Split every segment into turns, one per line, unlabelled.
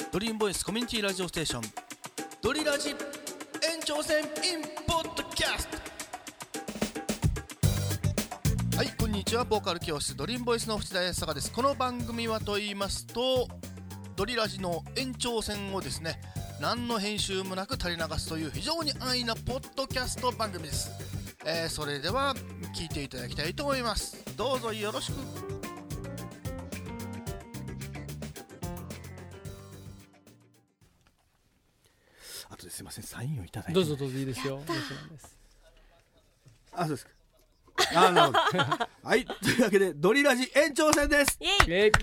ドリームボイスコミュニティラジオステーションドリラジ延長戦 in ポッドキャスト。はい、こんにちは。ボーカル教室ドリームボイスの藤田康隆です。この番組はと言いますと、ドリラジの延長戦をですね、何の編集もなく垂れ流すという非常に安易なポッドキャスト番組です。それでは聞いていただきたいと思います。どうぞよろしく。あとですいません、サインをいただいて。
どうぞどうぞ、いいですよ。もちろんです。
あ、そうですか。なるほどはい、というわけでドリラジ延長戦です。
イエイ。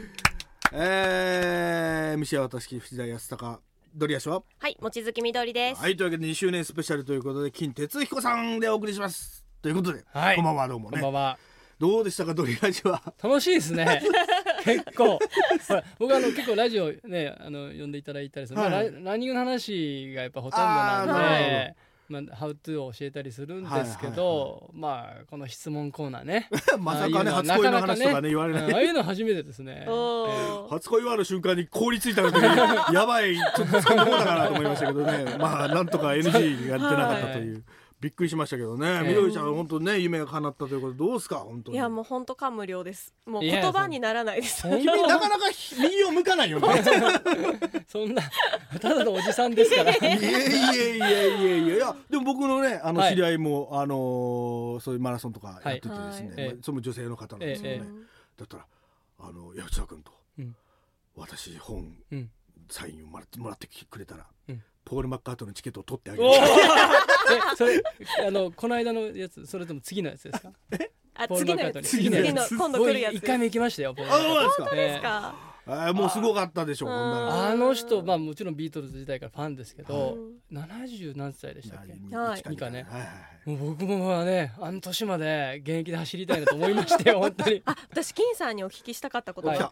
MC は私藤田康隆。ドリアシは
はい、望月みどりです。
はい、というわけで2周年スペシャルということで金哲彦さんでお送りしますということで、
はい、
こんばんは。どうもね。
こんばんは。
どうでしたか、ドリラジは。
楽しいですね結構ほら僕結構ラジオね呼んでいただいたりする、
はい、
ランニングの話がやっぱほとんどなんで、ハウトゥーを教えたりするんですけど、まあこの質問コーナーね
まさかね、初恋の話とかね言われない、
ああいうの初めてですね。
初恋はある瞬間に凍りついたので、やばい、ちょっとそんなもんだかなと思いましたけどねまあなんとか NG が出なかったという、びっくりしましたけどね。みどりちゃん本当ね、夢が叶ったということでどうですか。本当に
いや、もう本当感無量です。もう言葉にならないです。
君なかなか右を向かないよね
そんなただのおじさんですからい
やでも僕のね知り合いもそういうマラソンとかやっててですね、その女性の方なんですよね。だったら安田君と、私本、サインをもらってくれたら、ポール・マッカートのチケットを取ってあげる
それこの間のやつ、それとも次のやつですか。
次の今度来るやつ。
1回目行きましたよ。
本当ですか。
もうすごかったでしょう。
あの人、もちろんビートルズ時代からファンですけど、70何歳でしたっけ。いいかね。もう僕もね、あの年まで現役で走りたいなと思いましたよ本当に。
私金さんにお聞きしたかったことがあって、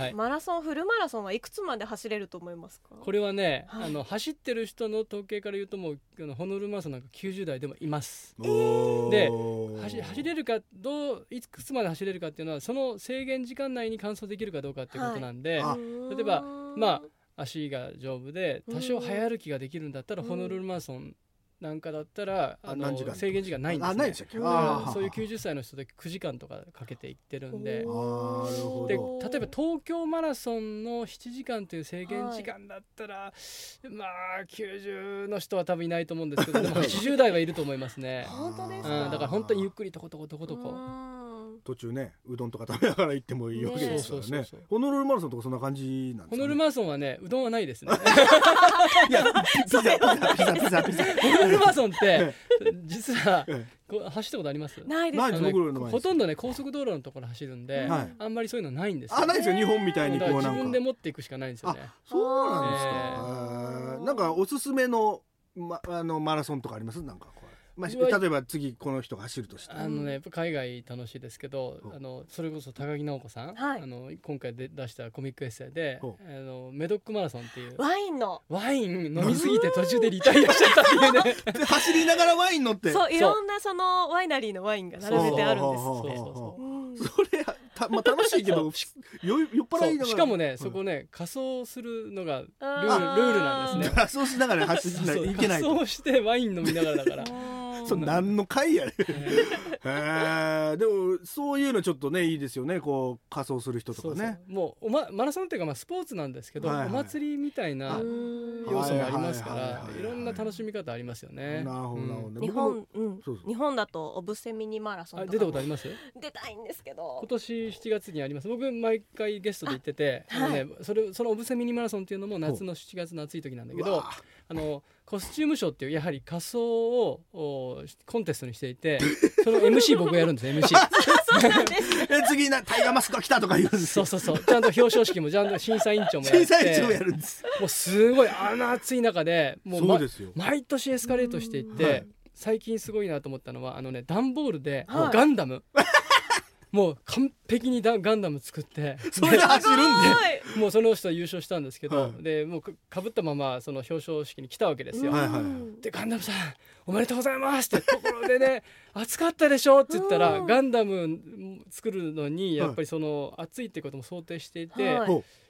マラソン、フルマラソンはいくつまで走れると思いますか。
これはね、走ってる人の統計から言うと、もうホノルルマラソンなんか90代でもいます。で走れるか、いくつまで走れるかっていうのは、その制限時間内に完走できるかどうかっていうことなんで、例えば足が丈夫で多少早歩きができるんだったら、ホノルルマラソンなんかだったら制限時間ないんですね。そういう90歳の人で9時間とかかけていってるんで、で例えば東京マラソンの7時間という制限時間だったら、90の人は多分いないと思うんですけど、でも80代はいると思いますね。
本当ですか。
だから本当にゆっくりとことことことこ
途中ね、うどんとか食べながら行ってもいいわけですからね。ホノルルマラソンとかそんな感じなんですかね。
ホノルルマラソンはね、うどんはないですね
いや、ピザ
ホノルルマラソンって実は走ったことあります？
ないです。
ほとんどね、高速道路のところ走るんで、あんまりそういうのないんですよ。
ないですよ、日本みたいにこうなんか
自分で持っていくしかないんですよね。
そうなんですか。なんかおすすめのマラソンとかあります？なんか例えば次この人が走るとして、
やっぱ海外楽しいですけど、それこそ高木直子さん、今回出したコミックエッセイで、メドックマラソンっていうワイン飲みすぎて途中でリタイアしちゃったっていうね
走りながらワイン乗って、
そう、いろんなそのワイナリーのワインが並べてあるんです。
それ楽しいけど酔っ払いながら、
しかもね、そこね、仮装するのがルールなんですね。
仮装しながら走らないといけない。
仮装してワイン飲みながらだから
何の会やねでもそういうのちょっとね、いいですよね、こう仮装する人とかね。
もうマラソンっていうかスポーツなんですけど、お祭りみたいな要素もありますから、いろんな楽しみ方ありますよね。
日本だとオブセミニマラソンとか
出たことあります？
出たいんですけど、
今年7月にあります。僕毎回ゲストで行ってて、そのオブセミニマラソンっていうのも夏の7月の暑い時なんだけど、コスチュームショーっていうやはり仮装をコンテストにしていて、その MC 僕がやるんですよ。MC
次タイガーマスクが来たとか言うんですよ。
そうちゃんと表彰式もちゃんと審査委員長もやって、もうすごい暑い中で、もう毎年エスカレートしていって、最近すごいなと思ったのは段ボールでガンダムもう完璧にガンダム作って
それで走るん
で、もうその人は優勝したんですけど、でもうかぶったままその表彰式に来たわけですよ。でガンダムさんおめでとうございますってところでね暑かったでしょって言ったら、ガンダム作るのにやっぱりその暑いってことも想定していて、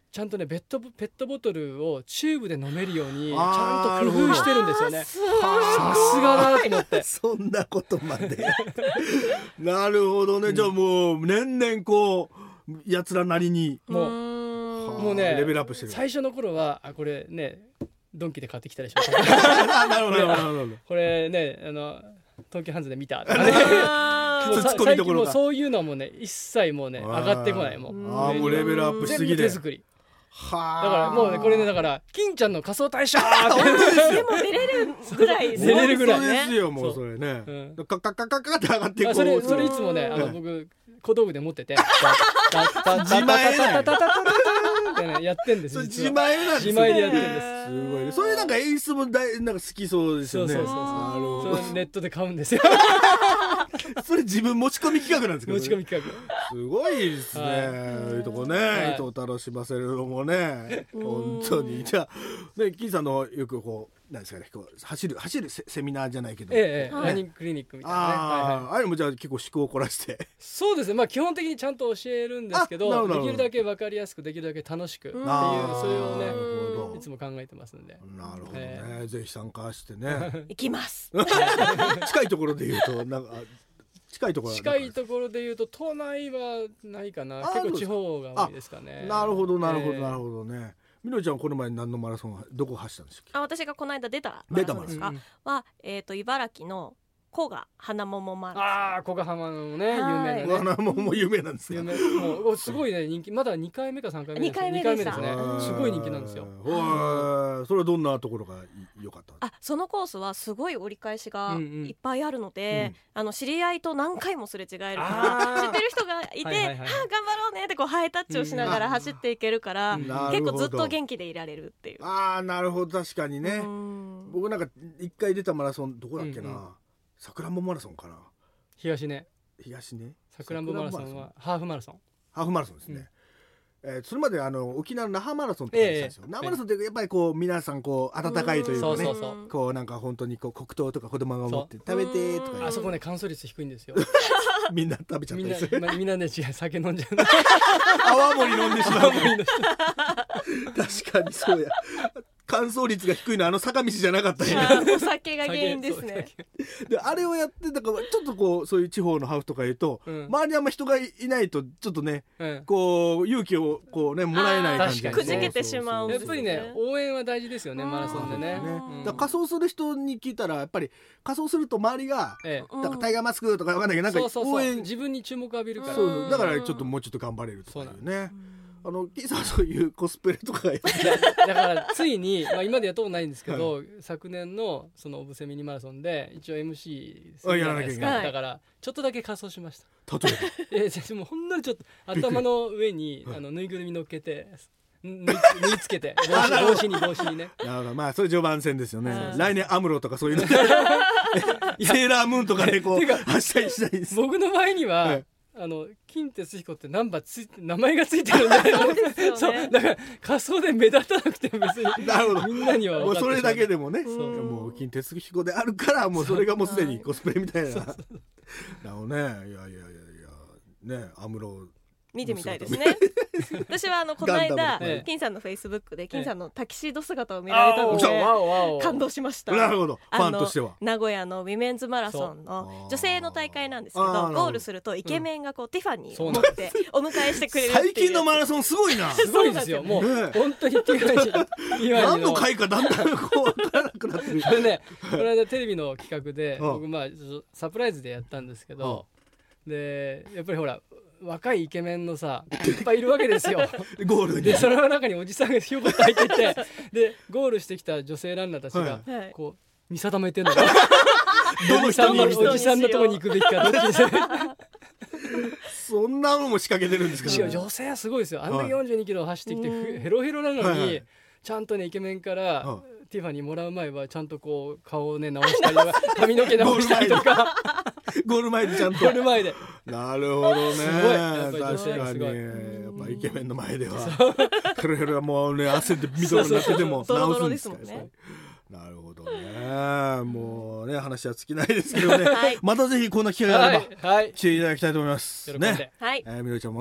ちゃんとねペットボトルをチューブで飲めるようにちゃんと工夫してるんですよね。さすがだと思って
そんなことまでなるほどね、じゃあもう年々こうやつらなりに
もうね
レベルアップしてる。
最初の頃はこれねドンキで買ってきたでしょ
なるほどなるほど
これね東急ハンズで見たとかね最近もうそういうのもね一切もうね上がってこない。も
うレベルアップしすぎで
全部手作りだからもうねこれねだから金ちゃんの仮装大賞って
でも出れるぐらい
出れるぐらい
そうですよもうそれねカカカカカって上がってこう
それいつもね僕小道具で持ってて
自前なん
ややってんです。
自前なんです。
自前でやってんです。
すごいね。それなんか演出もなんか好きそうですよね。そう
ネットで買うんですよ。
それ自分持ち込み企画なんですけど、
持ち込み企
画すごいですね。いうとこね、人を楽しませるのもね、本当に。じゃあね、金さんのよくこうなんですかね、こう走るセミナーじゃないけど、
ランニングクリニックみたいなね。
あれもじゃあ結構思考を凝らして。
そうですね。まあ基本的にちゃんと教えるんですけど、できるだけ分かりやすくできるだけ楽しくっていうそれをねいつも考えてますんで。
なるほどね。ぜひ参加してね。
行きます。
近いところで言うとなんか。近いとこ
ろで言うと都内はないかな。結構地方が多いですかね。
なるほどなるほどね。みのりちゃんはこの前何のマラソンどこ走ったんですか？
私がこの間出たマラソンですかは茨城の古賀花桃マラ
ソン。古賀浜のね有名なね。
花桃も有名なんですよ。
もうすごいね人気。まだ2回目か3回目です。2回目ですね。すごい人気なんですよ。
それはどんなところが良かった？
そのコースはすごい折り返しがいっぱいあるので、知り合いと何回もすれ違えるから知ってる人がいて頑張ろうねってこうハイタッチをしながら走っていけるから結構ずっと元気でいられるっていう。
なるほど確かにね。僕なんか1回出たマラソンどこだっけな。さくらんぼマラソンかな。
東ね。さくらんぼマラソンはハーフマラソンですね。
それまで沖縄の那覇マラソンって言ってたんですよ。那覇マラソンってやっぱりこう皆さんこう温かいというかね、こうなんか本当にこう黒糖とか子供が持って食べてとか。
あそこね乾燥率低いんですよ。
みんな食べちゃったりする。
みんなね違う酒飲んじゃう。
泡盛飲んでしまう。確かにそうや。乾燥率が低いのは坂道じゃなかったよ。
お酒が原因ですね。
であれをやってだからちょっとこうそういう地方のハーフとか言うと、周りにあんま人がいないとちょっとね、こう勇気をこうねもらえない感じ。
くじけてしまう。
やっぱりね応援は大事ですよねマラソンでね。
だ仮装する人に聞いたらやっぱり仮装すると周りがだからタイガーマスクとかわかんないけどなんか応援
自分に注目浴びるから。
だからちょっともうちょっと頑張れるとかいうね。キーさんそういうコスプレとかだ
からついに、今でやったことないんですけど、昨年のそのオブセミニマラソンで一応 MC するじゃないですか。だからちょっとだけ仮装しました。
例え
ばもうほんのりちょっと頭の上にぬいぐるみ乗っけて縫い付けて帽子にね。
まあそれ序盤戦ですよね。来年アムロとかそういうのセーラームーンとかでこう走ったりしたいです。
僕の場合には金哲彦って名前がついてるんだよね。そうだから仮装で目立たなくて別に
なるほど
みんなには
もうそれだけでもねもう金哲彦であるからもうそれがもうすでにコスプレみたいな。なるほどね。いやねアムロ
見てみたいですね。私はこの間金さんのフェイスブックで金さんのタキシード姿を見られたので感動しました。
なるほど。ファンとしては
名古屋のウィメンズマラソンの女性の大会なんですけどゴールするとイケメンがこうティファニーを持ってお迎えしてくれるっていう。
最近のマラソンすごいな。
すごいですよ。もう本当にティファニー
何の回かだんだんこう分からなくなってる。
この間テレビの企画で僕サプライズでやったんですけどでやっぱりほら若いイケメンのさいっぱいいるわけですよ。
ゴール
でその中におじさんがひょこっと入っていてでゴールしてきた女性ランナーたちがこう見定めてんのよ。
どの人に
おじさんのとこに行くべきかどっちにする。
そんなのも仕掛けてるんですけど。
女性はすごいですよ。あんな42キロ走ってきてヘロヘロなのにちゃんとねイケメンからティファニーもらう前はちゃんとこう顔をね直したりとか髪の毛直したりとか
ゴール前でちゃんと
ゴール前で。
なるほどね。確かにやっぱイケメンの前ではヘロヘロはもうね汗で緑になってても直すんですからね。なるほどね。もうね話は尽きないですけどね。またぜひこんな機会があれば来ていただきたいと思います。ね。みのりちゃんもね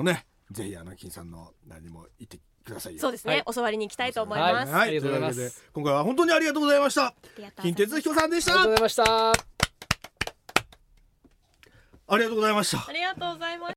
ぜひ金さんの何にも行ってくださいよ。
そうですね、教わりに行きたいと思います。
ありがとうございます。
というわけで今回は本当にありがとうございました。近鉄彦さんでした。
ありがとうございました。
ありがとうございました。
ありがとうございました。